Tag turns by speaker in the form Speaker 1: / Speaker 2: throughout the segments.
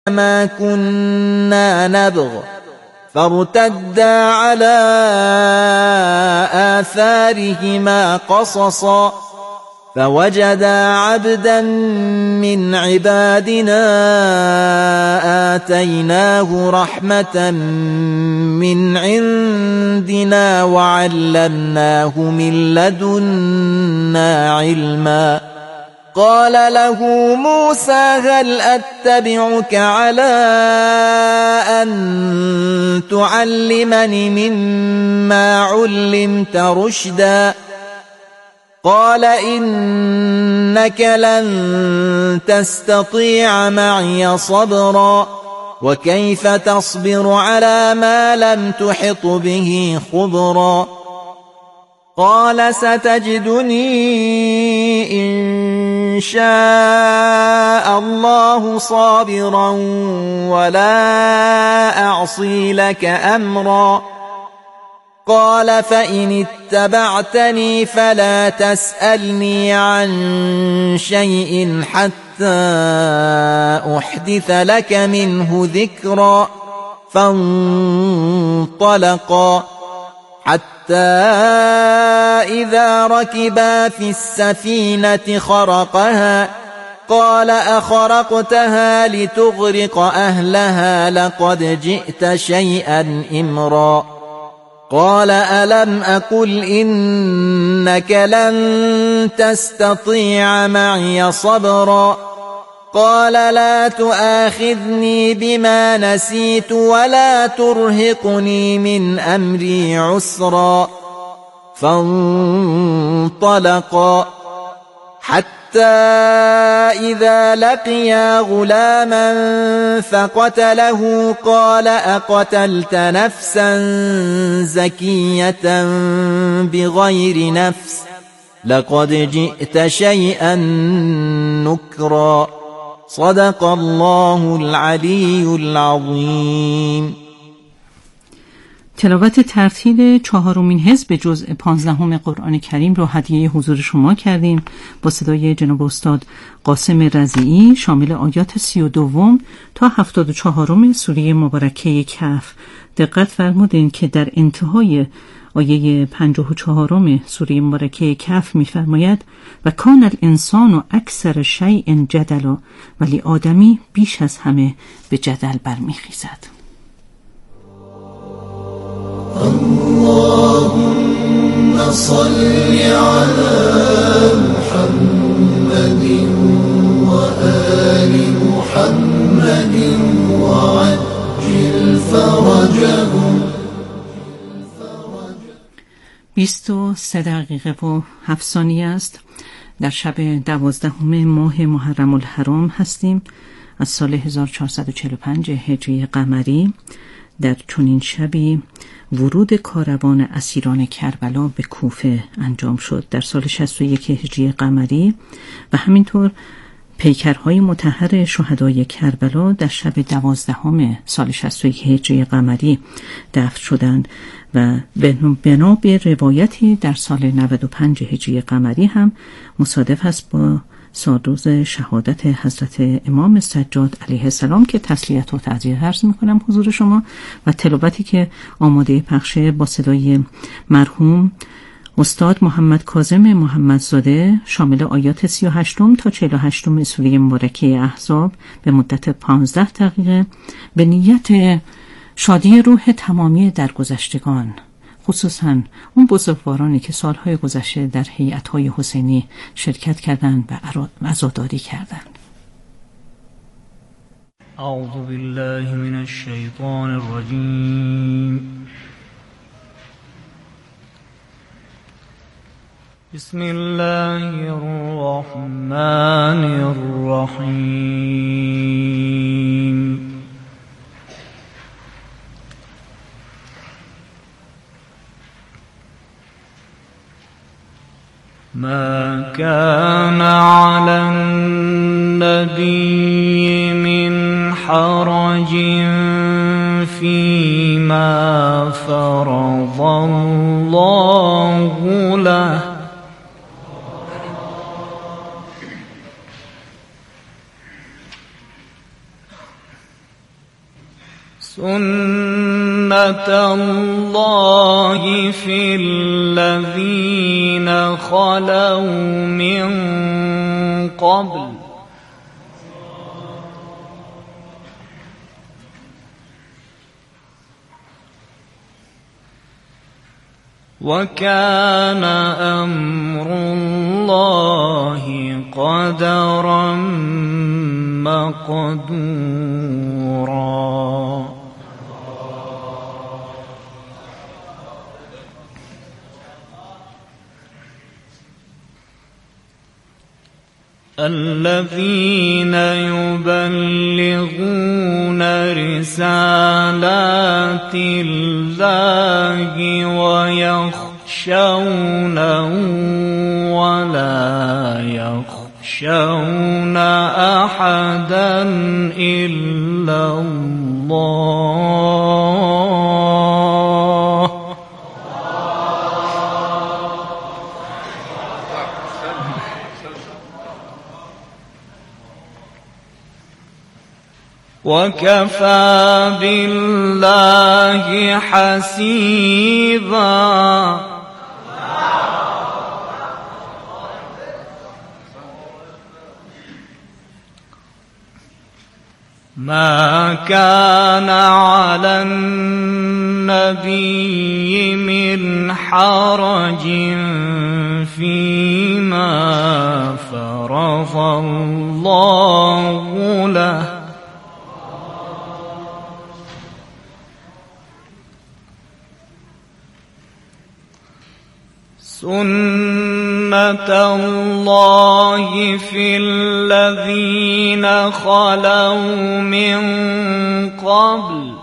Speaker 1: ما كنا نبغ فارتدا على آثارهما قصصا فوجدا عبدا من عبادنا آتيناه رحمة من عندنا وعلمناه من لدنا علما. قال له موسى هل أتبعك على أن تعلمني مما علمت رشدا قال إنك لن تستطيع معي صبرا وكيف تصبر على ما لم تحط به خبرا قال ستجدني إن شاء الله صابرا ولا أعصي لك أمرا قال فإن اتبعتني فلا تسألني عن شيء حتى أحدث لك منه ذكرا فانطلقا حتى إذا ركبا في السفينة خرقها قال أخرقتها لتغرق أهلها لقد جئت شيئا إمرا قال ألم أقل إنك لن تستطيع معي صبرا قال لا تؤاخذني بما نسيت ولا ترهقني من أمري عسرا فانطلقا حتى إذا لقيا غلاما فقتله قال أقتلت نفسا زكية بغير نفس لقد جئت شيئا نكرا صدق الله العلی العظیم.
Speaker 2: تلاوت ترتیل 4مین حزب جزء 15 قرآن کریم رو هدیه حضور شما کردیم با صدای جناب استاد قاسم رضیعی، شامل آیات 32 تا 74 سوره مبارکه کهف. دقت فرمودین که در انتهای آیه 54 سوره مبارکه کهف می‌فرماید و کان الانسان اکثر شیء جدلا، ولی آدمی بیش از همه به جدل برمیخیزد.
Speaker 3: اللهم صل على محمد وآل محمد وعجل فرجهم.
Speaker 2: 23 دقیقه و 7 ثانیه است. در شب 12 ماه محرم الحرام هستیم از سال 1445 هجری قمری. در چنین شبی ورود کاروان اسیران کربلا به کوفه انجام شد در سال 61 هجری قمری و همینطور پیکرهای مطهر شهدای کربلا در شب 12 سال 61 هجری قمری دفن شدند و بنا به روایتی در سال 95 هجری قمری هم مصادف است با سالروز شهادت حضرت امام سجاد علیه السلام که تسلیت و تعزیت عرض میکنم حضور شما. و تلاوتی که آماده پخشه با صدای مرحوم استاد محمد کاظم محمدزاده، شامل آیات 38 تا 48 سوره مبارکه احزاب به مدت 15 دقیقه به نیت شادی روح تمامی درگذشتگان، خصوصا اون بزرگوارانی که سالهای گذشته در هیئت‌های حسینی شرکت کردند و عزاداری کردند.
Speaker 4: اعوذ بالله من الشیطان الرجیم. بسم الله الرحمن الرحیم. ما كان على النبي من حرج فيما فرض الله له سُنَّةَ اللَّهِ فِي الَّذِينَ خَلَوْا مِن قَبْلُ وَكَانَ أَمْرُ اللَّهِ قَدَرًا مَّقْدُورًا. الَّذِينَ يُبَلِّغُونَ رِسَالَاتِ اللَّهِ وَيَخْشَوْنَهُ وَلَا يَخْشَوْنَ أَحَدًا إِلَّا اللَّهَ. وَكَفَى بِاللَّهِ حَسِيبًا. مَا كَانَ عَلَى النَّبِيِّ مِنْ حَرَجٍ فِيمَا فَرَضَ اللَّهُ لَهُ سُنَّةَ اللَّهِ فِي الَّذِينَ خَلَوْا مِن قَبْلُ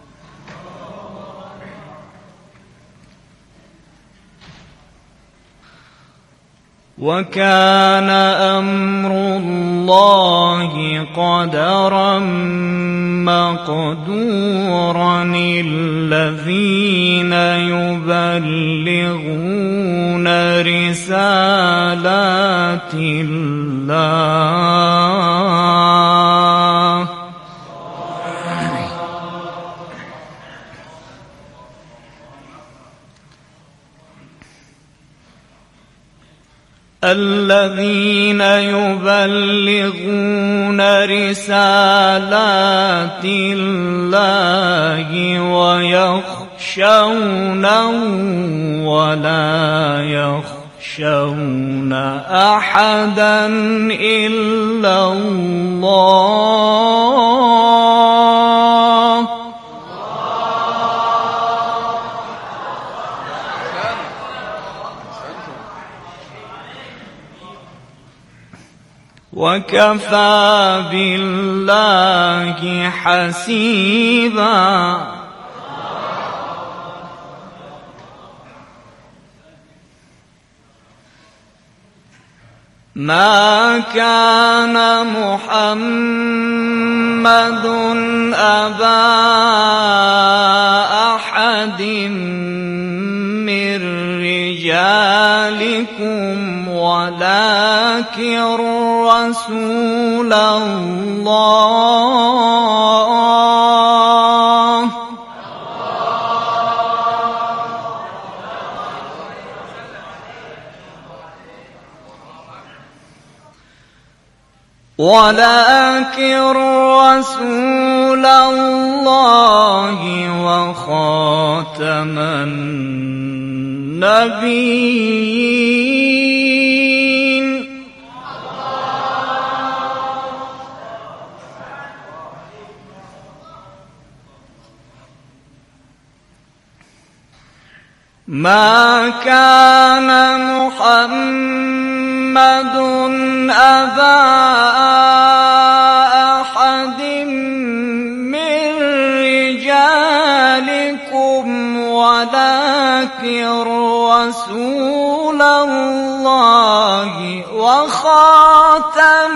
Speaker 4: وَكَانَ أَمْرُ اللَّهِ قَدَرًا مَّقْدُورًا. الَّذِينَ يُبَلِّغُونَ رِسَالَاتِ اللَّهِ الَّذِينَ يُبَلِّغُونَ رِسَالَاتِ اللَّهِ وَيَخْشَوْنَهُ وَلَا يَخْشَوْنَ أَحَدًا إِلَّا اللَّهَ. وَكَفَى بِاللَّهِ حَسِيبًا. مَا كَانَ مُحَمَّدٌ أَبَا أَحَدٍ مِّن رِّجَالِكُمْ وَلَٰكِن رَّسُولَ اللَّهِ وَخَاتَمَ النَّبِيِّينَ. مَا كَانَ مُحَمَّدٌ أَبَا أَحَدٍ مِّن رِّجَالِكُمْ وَلَٰكِن رَّسُولَ اللَّهِ وَخَاتَمَ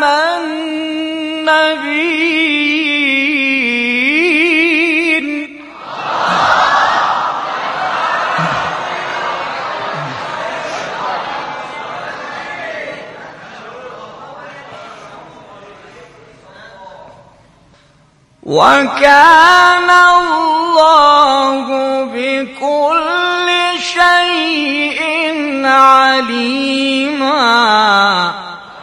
Speaker 4: النَّبِيِّينَ. وكان الله بكل شيء عليما.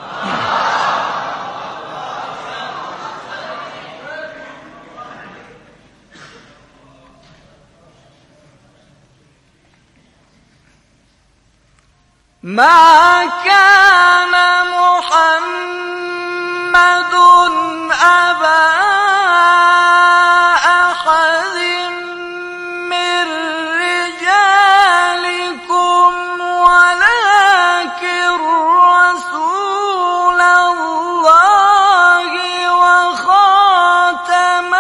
Speaker 4: ما كان محمد أبا أحد من رجالكم ولكن رسول الله وخاتم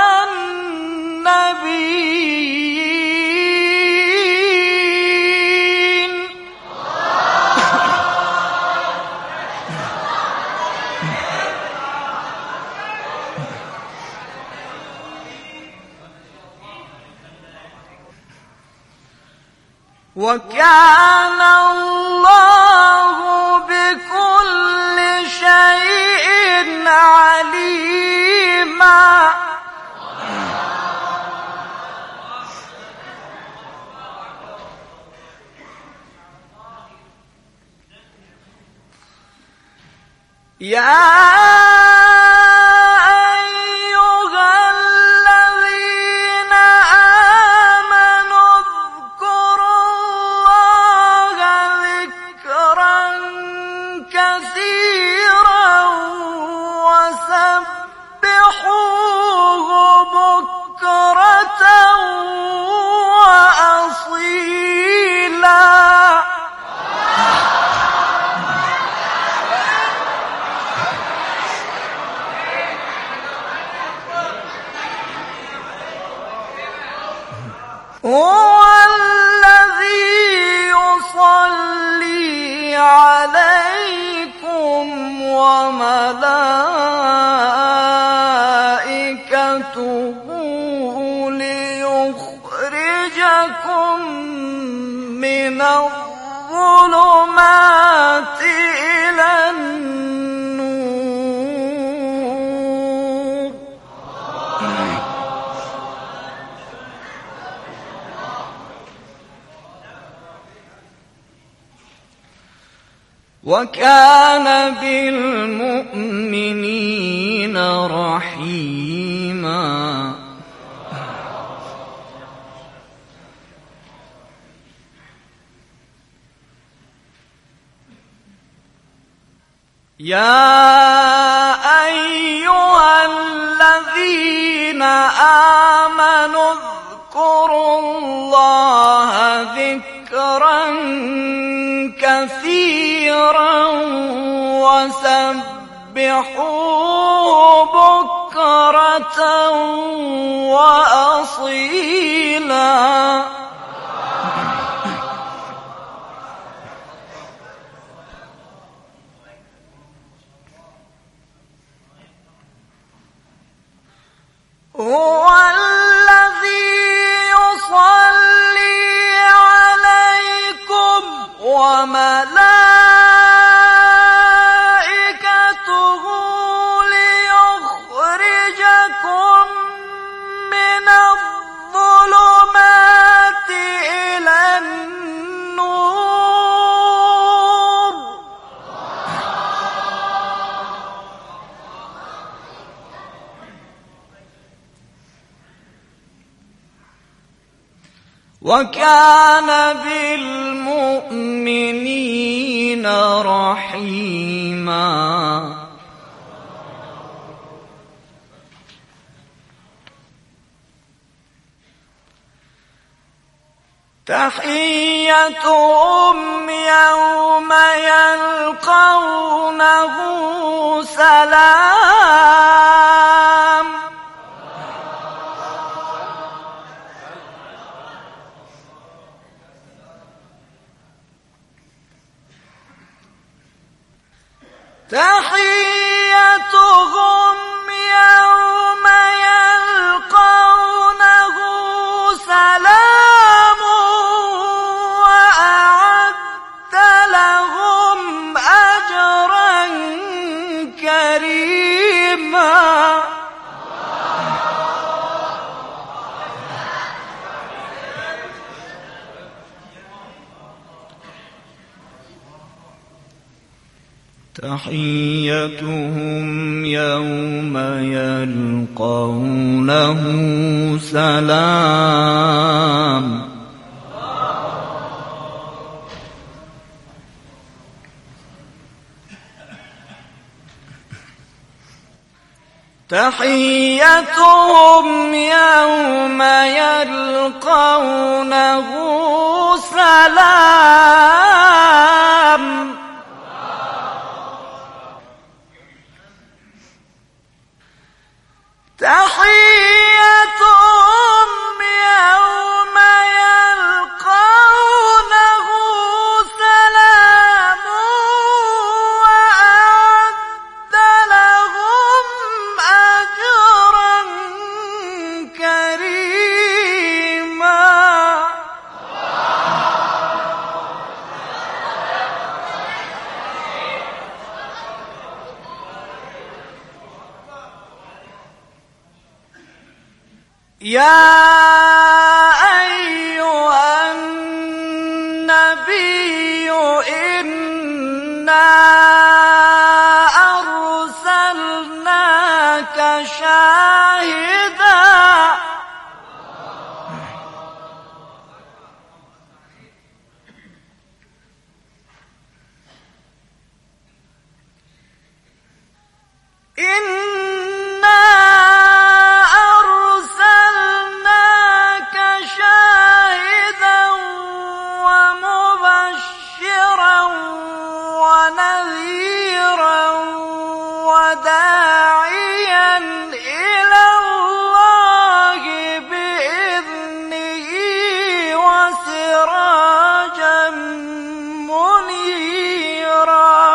Speaker 4: النبيين. وكان الله بكل شيء عليما. يا هو الذي يصلي عليكم وملائكته ليخرجكم من الظلمات إلى النور. وكان بالمؤمنين رحيما. يا أيها الذين آمنوا اذكروا الله ذكرا كثيرا وسبحوه بكرة وأصيلا. هو الذي يصلي عليكم وملائكته ليخرجكم من الظلمات إلى النور. وكان بالمؤمنين رحيما. تحيتهم يوم يلقونه سلام. تحيتهم يوم يلقونه سلام وأعد لهم أجرا كريما.
Speaker 5: تحيتهم يوم يلقونه سلام
Speaker 4: تحيتهم يوم يلقونه سلام تحيتهم يوم يلقونه سلام وأعد لهم أجرا كريما يا أيها النبي إنا أرسلناك شاهدا ومبشرا ونذيرا وداعيا إلى الله بإذنه وسراجا منيرا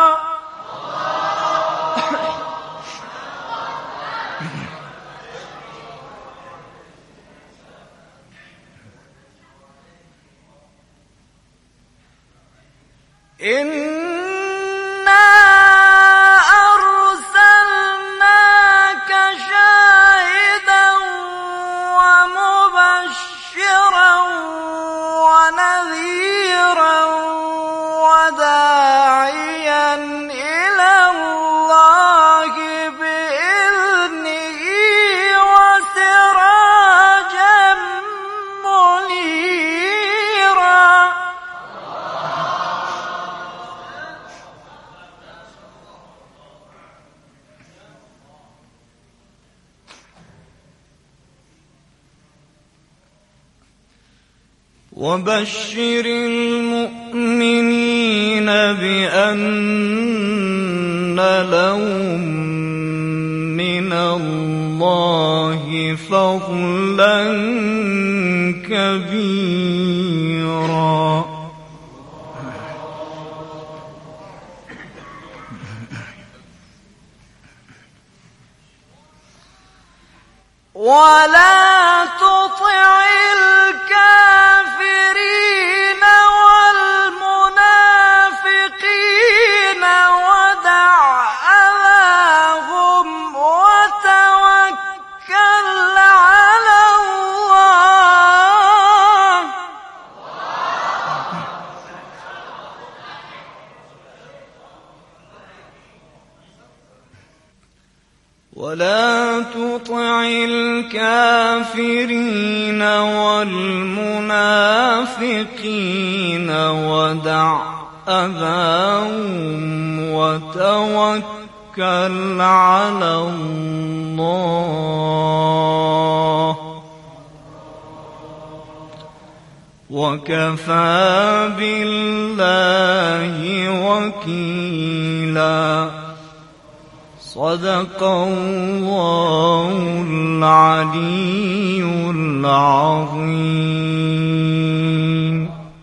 Speaker 4: إنا أرسلناك شاهدا ومبشرا ونذيرا وداعيا إلى الله بإذنه وسراجا منيرا وبشر المؤمنين بأن لهم من الله فضلا كبيرا ولا تطع الكافرين والمنافقين ودع أذاهم وتوكل على الله ولا تطع الكافرين والمنافقين ودع أذاهم وتوكل على الله وكفى بالله وكيلا صدق الله العلي العظيم.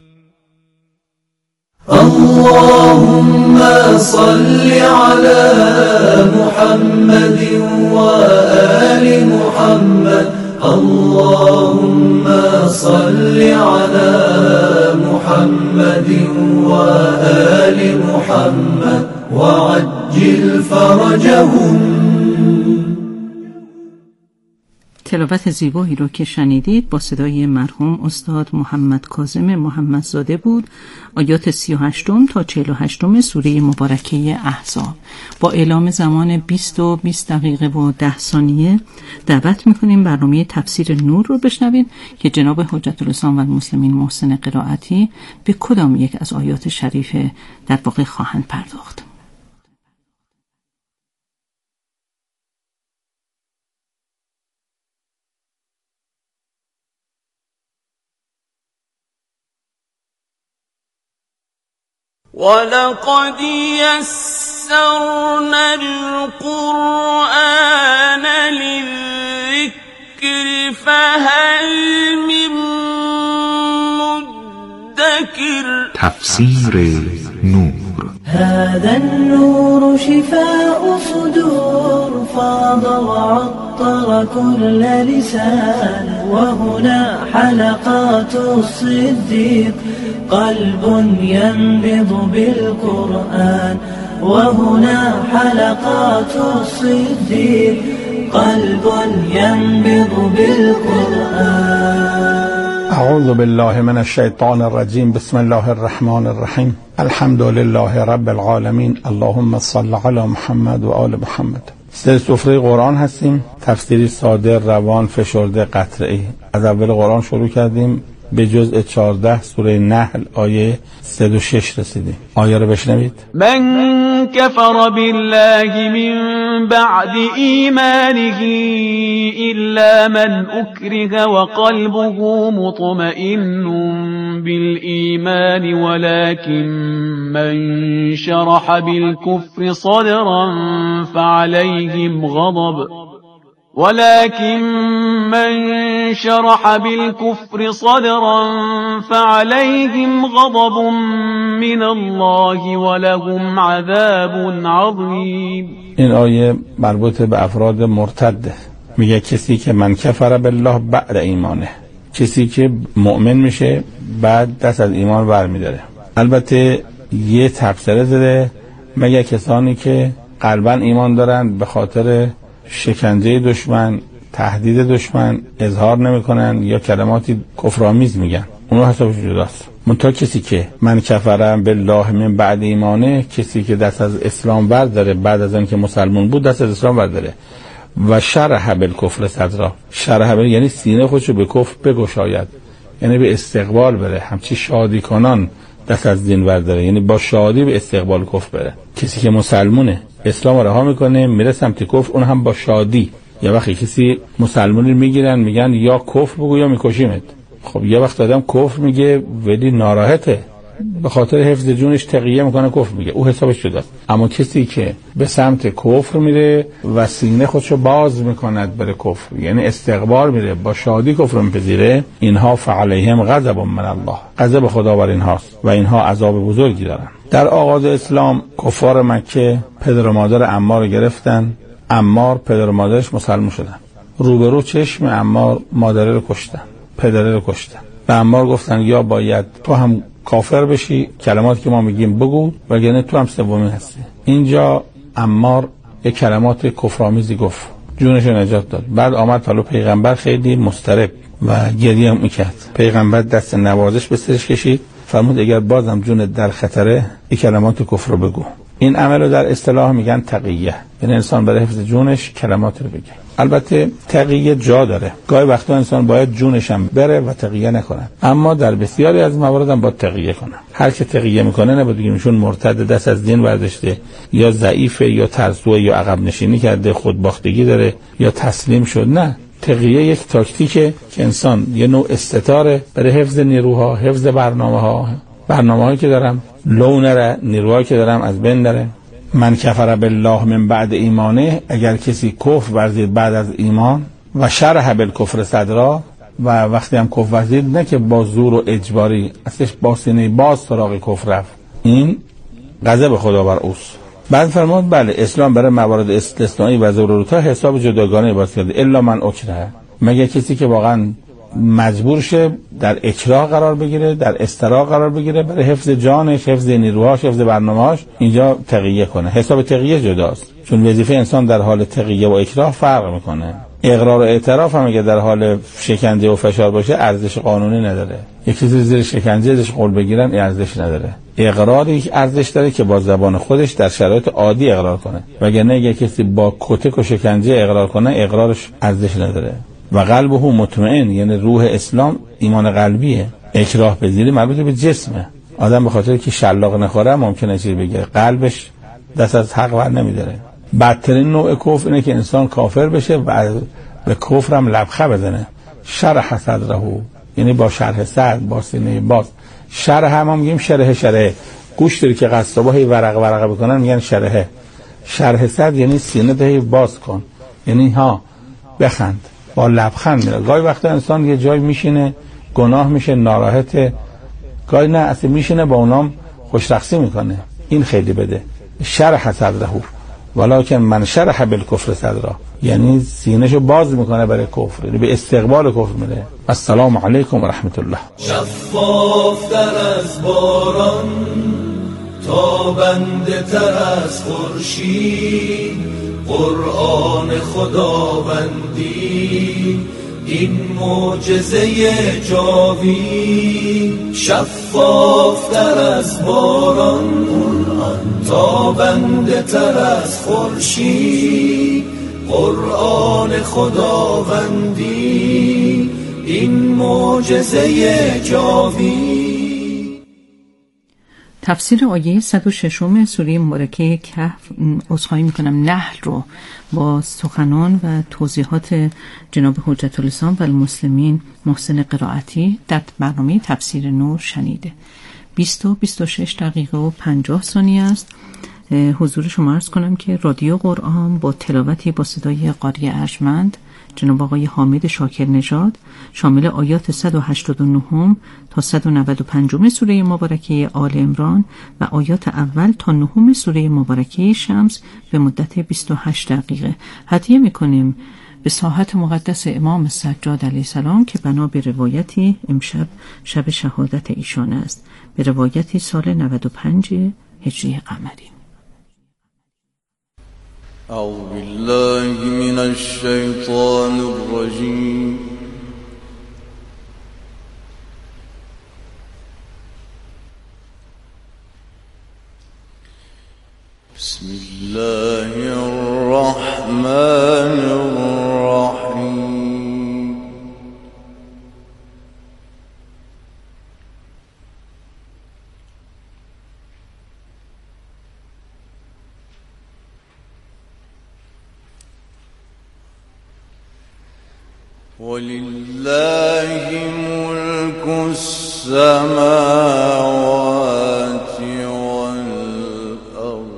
Speaker 3: اللهم صل على محمد وآل محمد. اللهم صل على محمد وآل محمد وعجل فرجهم.
Speaker 2: تلاوت زیبایی رو که شنیدید با صدای مرحوم استاد محمد کاظم محمدزاده بود. آیات 38 تا 48 سوره مبارکه احزاب. با اعلام زمان 20 و 20 دقیقه و 10 ثانیه دعوت میکنیم برنامه تفسیر نور رو بشنوید که جناب حجت الاسلام و المسلمین محسن قرائتی به کدام یک از آیات شریف در واقع خواهند پرداخت.
Speaker 6: وَلَقَدْ يَسَّرْنَا الْقُرْآنَ لِلذِّكْرِ فَهَلْ مِن مُّدَّكِرٍ.
Speaker 7: تفسیر نور.
Speaker 3: هذا النور شفاء صدور فاض وعطر كل لسان وهنا حلقات الصديق قلب ينبض بالقرآن وهنا حلقات الصديق قلب ينبض بالقرآن.
Speaker 8: اعوذ بالله من الشیطان الرجیم. بسم الله الرحمن الرحیم. الحمد لله رب العالمین. اللهم صل علی محمد و آل محمد. در سفره قرآن هستیم. تفسیری ساده، روان، فشرده، قطعی. از اول قرآن شروع کردیم، به جزء 14 سوره نحل آیه 106 رسیدیم. آیه رو بشنوید.
Speaker 6: من كفر بالله من بعد ایمانه الا من اکره وقلبه مطمئن بالایمان ولكن من شرح بالكفر صدرا فعليهم غضب من الله ولهم عذاب عظیم.
Speaker 8: این آیه مربوط به افراد مرتده. میگه کسی که من کفر بالله بعد ایمانه، کسی که مؤمن میشه بعد دست از ایمان برمیداره. البته یه تبصره زده، مگه کسانی که قلبا ایمان دارن به خاطر شکنجه دشمن، تهدید دشمن اظهار نمیکنن یا کلماتی کفرآمیز میگن، اونها حسابش جداست. منتها کسی که من کفرم بالله من بعد ایمانه، کسی که دست از اسلام برداره بعد از اینکه مسلمان بود دست از اسلام برداره و شرح بالکفر صدرا. شرح یعنی سینه خودشو به کفر بگشاید، یعنی به استقبال بره، همچی شادی کنان دست از دین برداره، یعنی با شادی به استقبال کفر بره. کسی که مسلمونه اسلام رها میکنه میره سمت کفر، اون هم با شادی. یه وقتی کسی مسلمانی میگیرن میگن یا کفر بگو یا میکشیمت. خب یه وقت آدم کفر میگه ولی ناراحته، به خاطر حفظ جونش تقیه میکنه کفر میگه، او حسابش جداست. اما کسی که به سمت کفر میره و سینه خودشو باز میکند بره کفر، یعنی استقبال میره با شادی کفر میپذیره، اینها فعلیهم غضب من الله، غضب خدا بر اینهاست و اینها عذاب بزرگی دارن. در آغاز اسلام کفار مکه پدر و مادر عمار گرفتن، عمار پدر و مادرش مسلمان شدن، روبرو چشم عمار مادره رو کشتن، پدره رو کشتن. به عمار گفتن یا باید تو هم کافر بشی، کلماتی که ما میگیم بگو، وگرنه تو هم سومی هستی. اینجا عمار یک کلمات کفرآمیزی گفت، جونش رو نجات داد. بعد آمد طالب پیغمبر خیلی مضطرب و گریه میکرد. پیغمبر دست نوازش به سرش کشید، فرمود اگر بازم جونت در خطره این کلمات کفر رو بگو. این عمل رو در اصطلاح میگن تقیه، یعنی انسان برای حفظ جونش کلمات رو بگه. البته تقیه جا داره، گاهی وقتا انسان باید جونش هم بره و تقیه نکنه، اما در بسیاری از موارد هم باید تقیه کنه. هر که تقیه میکنه نباید بگیم چون مرتد دست از دین برداشته یا ضعیفه یا ترسوه یا عقب نشینی کرده، خودباختگی داره یا تسلیم شد. نه، تقیه یک تاکتیکه که انسان یه نوع استتاره برای حفظ نیروها، حفظ برنامه‌هایی که دارم لو نره، نیروهایی که دارم از بین نره. من کفر بالله من بعد ایمانه، اگر کسی کفر ورزید بعد از ایمان و شرح بالکفر صدرا، و وقتی هم کفر ورزید نه که با زور و اجباری، اصلش با سینه باز سراغ کفر رفت، این غضب خدا بر اوست. بعد فرمود بله اسلام برای موارد استثنایی و ضرورت‌ها حساب جداگانه باز کرده، الا من اکره، مگه کسی که واقعا مجبور شه در اکراه قرار بگیره، در استراق قرار بگیره برای حفظ جانش، حفظ نیروهاش، حفظ برنامه‌هاش، اینجا تقیه کنه. حساب تقیه جداست، چون وظیفه انسان در حال تقیه و اکراه فرق میکنه. اقرار و اعتراف هم اگه در حال شکنجه و فشار باشه ارزش قانونی نداره. یک کسی زیر شکنجه ازش قول بگیرن ارزش نداره. اقرار یک ارزش داره که با زبان خودش در شرایط عادی اقرار کنه، وگرنه اگه کسی با کتک و شکنجه اقرار کنه اقرارش ارزش نداره. و قلبه مطمئن، یعنی روح اسلام ایمان قلبیه. اکراه پذیری مربوط به جسمه. آدم به خاطر که شلاق نخوره ممکنه چیزی بگه، قلبش دست از حق ور نمیداره. بدترین نوع کفر اینه که انسان کافر بشه و به کفر هم لبخه بزنه. شرح صدره، یعنی با شرح صدر، با سینه باز. شرح هم میگیم شرح گوش داری که قصابا هی ورق بکنن میگن شرح. شرح صدر یعنی سینه ده باز کن، یعنی ها بخند، با لبخند میره. گاهی وقتا انسان یه جای میشینه گناه میشه، ناراحته، گاهی نه اصلا میشینه با اونام خوشرخصی میکنه. این خیلی بده. شرح صدره ولکن من شرح بالکفر صدره، یعنی سینه‌شو باز میکنه برای کفر، یعنی به استقبال کفر میره. السلام علیکم و رحمت الله.
Speaker 3: شفافتر از باران، تابنده تر از خورشید، قرآن خداوندی این معجزه جاوید. شفافتر از باران، تابنده تر از خورشید، قرآن خداوندی این معجزه جاوید.
Speaker 2: تفسیر آیه 106 سوره مبارکه کهف، عذرخواهی میکنم، نحل رو با سخنان و توضیحات جناب حجت الاسلام و المسلمین محسن قرائتی در برنامه تفسیر نور شنیده. 20 و 26 دقیقه و 50 ثانیه است. حضور شما عرض کنم که رادیو قرآن با تلاوتی با صدای قاری ارجمند جناب آقای حامد شاکر نژاد شامل آیات 189 تا 195 سوره مبارکه آل عمران و آیات اول تا 9 سوره مبارکه شمس به مدت 28 دقیقه هدیه میکنیم به ساحت مقدس امام سجاد علیه السلام که بنا به روایتی امشب شب شهادت ایشان است، به روایتی سال 95 هجری قمری.
Speaker 4: اعوذ بالله من الشیطان الرجیم. بسم الله الرحمن الرحیم. ولله ملك السماوات والأرض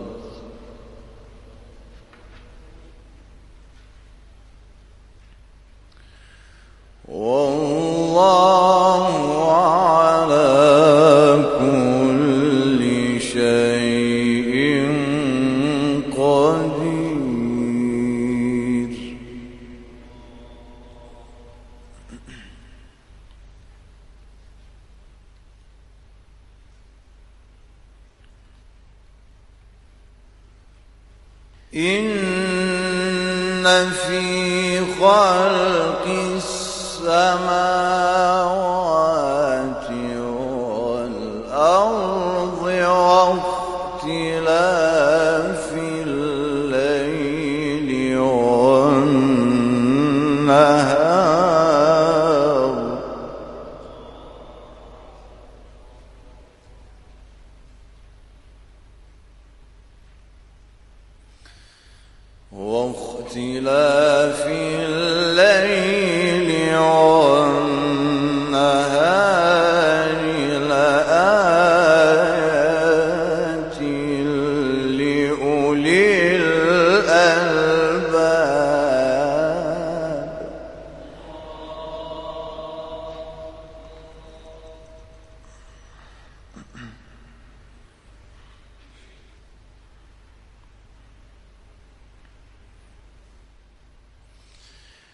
Speaker 4: والله على كل شيء قدير. إن في خلق السماوات والأرض واختلاف الليل والنهار واختلاف الليل والنهار لآيات لأولي الألباب.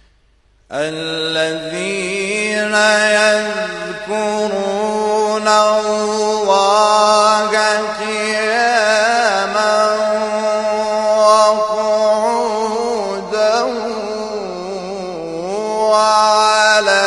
Speaker 4: الذين يذكرون